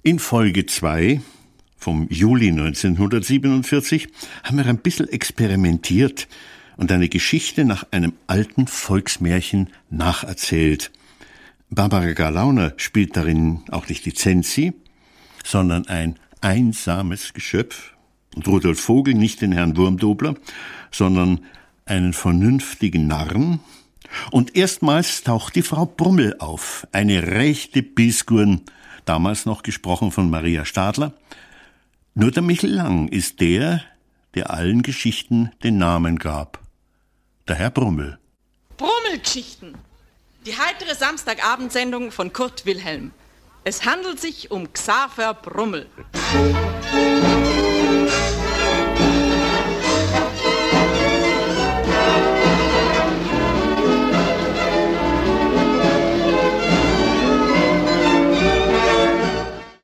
In Folge 2 vom Juli 1947 haben wir ein bisschen experimentiert und eine Geschichte nach einem alten Volksmärchen nacherzählt. Barbara Garlauner spielt darin auch nicht die Zenzi, sondern ein einsames Geschöpf und Rudolf Vogel nicht den Herrn Wurmdobler, sondern einen vernünftigen Narren. Und erstmals taucht die Frau Brummel auf, eine rechte Bisgurn, damals noch gesprochen von Maria Stadler. Nur der Michel Lang ist der allen Geschichten den Namen gab. Der Herr Brummel. Brummelgeschichten. Die heitere Samstagabendsendung von Kurt Wilhelm. Es handelt sich um Xaver Brummel.